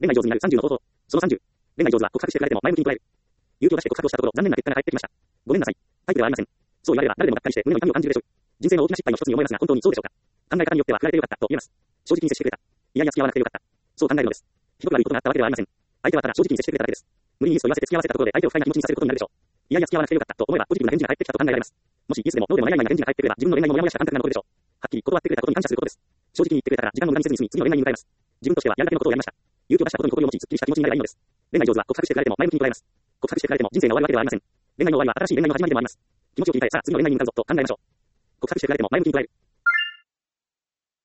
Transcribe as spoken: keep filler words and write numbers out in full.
恋愛上手になるさんじゅうの方法。そのさんじゅう。恋愛上手は告白して振られても前向きに捉える。勇気を出して告白をしたところ、残念な結果が返ってきました。ごめんなさい。タイプではありません。そう言われれば誰でもがっかりして胸の痛みを感じるでしょう。人生の大きな失敗の一つに思えますが、本当にそうでしょうか。考え方によっては振られてよかったと言えます。正直に接してくれた。いやいや付き合わなくてよかった。そう考えるのです。ひどく悪いことがあったわけではありません。相手はただ正直に接してくれただけです。無理にイエスと言わせて付き合わせたところで相手を不快な気持ちにさせることになるでしょう。いやいや付き合わなくてよかったと思えばポジティブな返事が返ってきたと考えられます。もしイエスでもノーでもやややな返事が返ってくれば自分の恋愛のモヤモヤした感覚が残るでしょう。はっきり断ってくれたことに感謝することです。正直に言ってくれたから時間の無駄にせずに済み次の恋愛に向かいます。自分としてはやるだけのことをやりました。勇気を出したことに誇りを持ちすっきりした気持ちになればいいのです。恋愛上手は告白して振られても前向きに捉えます。告白して振られても人生が終わるわけではありません。恋愛の終わりは新しい恋愛の始まりでもあります。気持ちを切り替えさあ次の恋愛に向かうぞと考えましょう。告白して振られても前向きに捉える。